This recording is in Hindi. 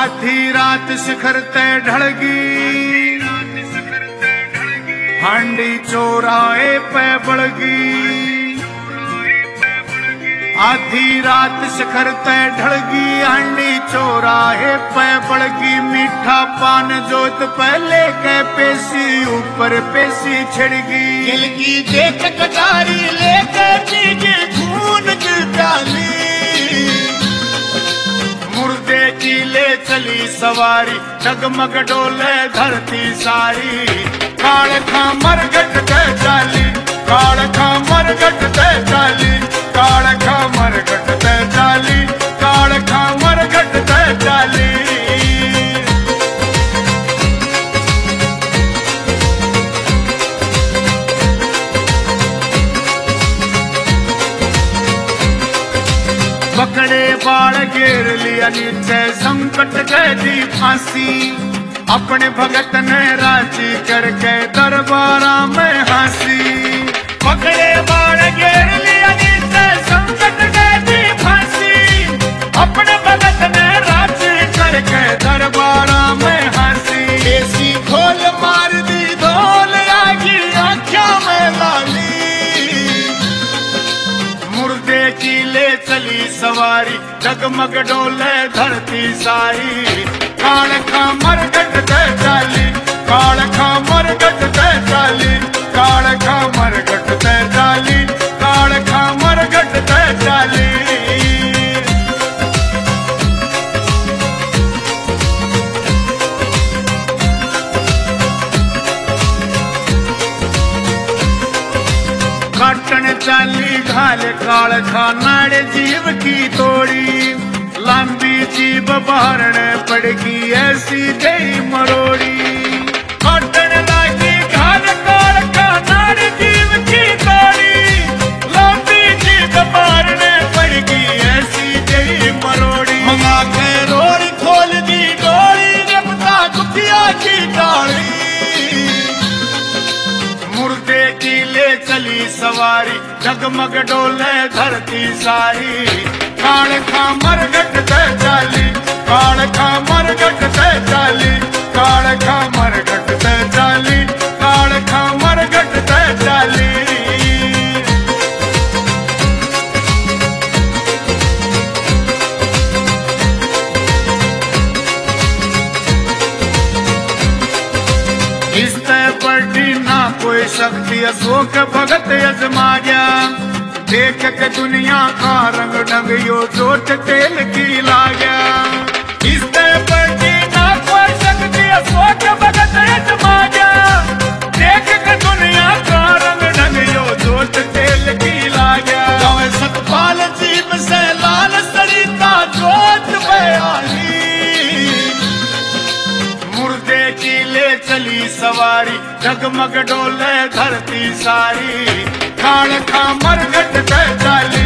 आधी रात शिखर तय ढलगी, हांडी चौराहे पे बढ़गी। आधी रात शिखर तय ढलगी, हांडी चौराहे पे बढ़गी। मीठा पान जोत पहले के पेशी ऊपर पेशी छिड़गी। दिल की देख कटारी लेकर पीके खून की प्याली, मुर्दे की ले चली सवारी, डगमग डोले धरती सारी। काल खा मरगट ते चाली, काल खा मरगट ते चाली, काल खा मरगट ते चाली, काल खा मरगट ते चाली। पकड़े बाल घेर लिया नीचे, संकट गए दी फांसी। अपने भगत ने राजी करके दरबारा में हंसी। पकड़े बाल घेर लिया नीचे, संकट गए दी फांसी। अपने भगत ने राजी करके दरबारा में हंसी। ऐसी खोल मार दी धोल आगी आँखों में लाली, मुर्दे की ले चली सवारी, डगमग डोले धरती सारी। काल खा मरगट ते चाली, काल खा मरगट ते चाली, काल खा मरगट ते चाली, काल खा मरगट ते चाली। काटन चाली घाल काल खा नाड़ जीव की तोड़ी। लंबी जीभ बहरण पड़गी ऐसी तेरी मरोड़ी। काटन लागी घाल काल खा नाड़ जीव की तोड़ी। लंबी जीभ बहरण पड़गी ऐसी तेरी मरोड़ी। मंगा के रोड़ी खोल दी डोरी, रपता दुखिया की डाली, मुर्दे की ले चली सवारी, डगमग डोले धरती सारी। काल खा मरगट ते चाली, काल खा मरगट ते चाली, काल खा मरगट ते चाली, काल खा मरगट ते चाली। इस तय बढ़ी ना कोई शक्ति, अशोक भगत अजमा गया। देख के दुनिया का रंग ढंग यो चोट तेल की ला गया। इस तय बढ़ी ना कोई शक्ति, अशोक भगत अजमा गया। देख के दुनिया का रंग ढंग यो चोट तेल की ला गया। गाँव सतपाल जीव से लाल सरिता जोत बयाली, मुर्दे की ले चली सवारी, डगमग डोले धरती सारी। काल खा मरगट ते चाली,